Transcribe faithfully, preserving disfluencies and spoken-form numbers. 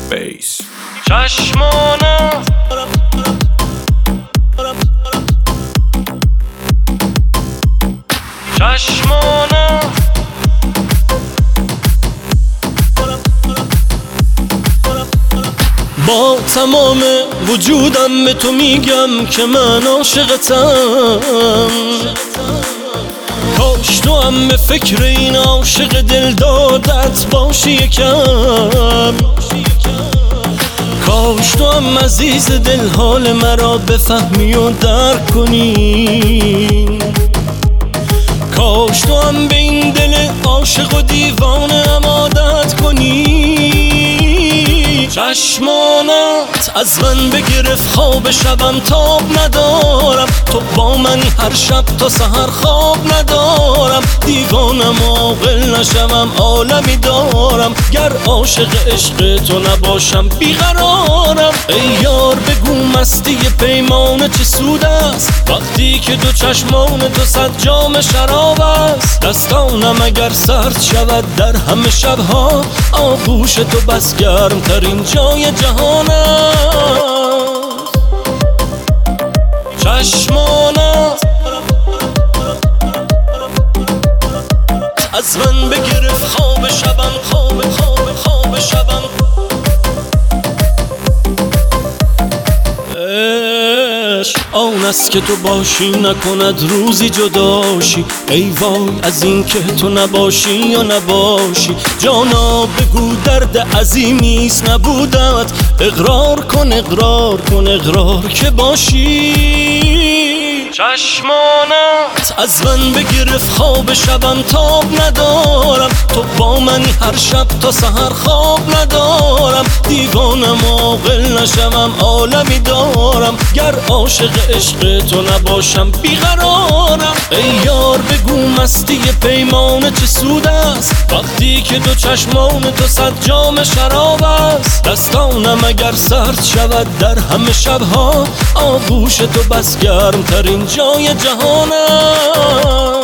بیس. چشمانم چشمانم با تمام وجودم به تو میگم که من عاشقتم. کاش تو هم به فکر این عاشق دل دادت باشی یکم. کاش تو هم عزیز دل حال مرا بفهمی و درک کنی. کاش تو هم به این دل عاشق و دیوانه هم عادت کنی. چشمانت از من بگرفت خواب شبم تاب ندارم. تو با من هر شب تا سحر خواب ندارم. دیوانم عاقل نشوم عالمی دارم. گر عاشق عشق تو نباشم بیقرارم. ای یار بگو مستی پیمانه چه سود است وقتی که دو چشمان تو صد جام شراب است. دستانم اگر سرد شود در همه شبها آغوش تو بس گرم ترین جای جهان است. چشمانت از من بگرفت خواب شبم خواب خواب خواب شبم. آن است که تو باشی نکند روزی جداشی. ای وای از این که تو نباشی یا نباشی. جانا بگو درد عظیمیست نبودت. اقرار کن اقرار کن اقرار که باشی. چشمانت از من بگرفت خواب شبم تاب ندارم. تو با من هر شب تا سحر خواب ندارم. دیوانم عاقل نشوم عالمی دارم. گر عاشق عشق تو نباشم بیقرارم. ای یار بگو مستی پیمانه چه سود است وقتی که دو چشمان تو صد جام شراب است. دستانم اگر سرد شود در همه شبها آغوش تو بس گرم ترین جای جهان است.